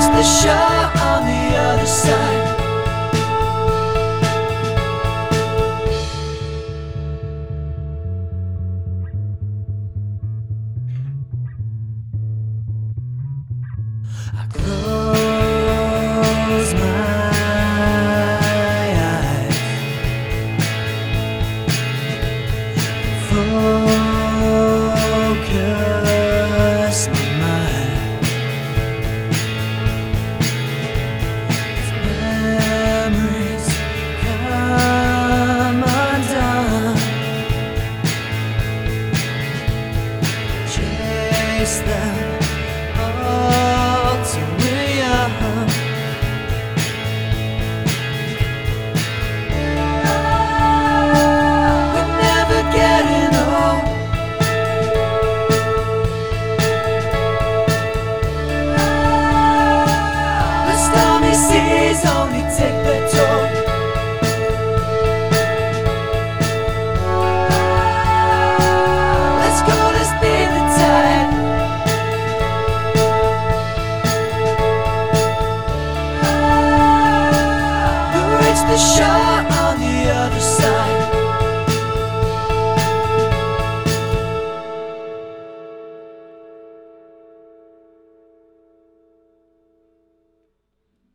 Who's the shore on the other side? I close my eyes, focus my mind. As memories come undone, chase them all till we're young. We're never getting old. The stormy seas only take their toll.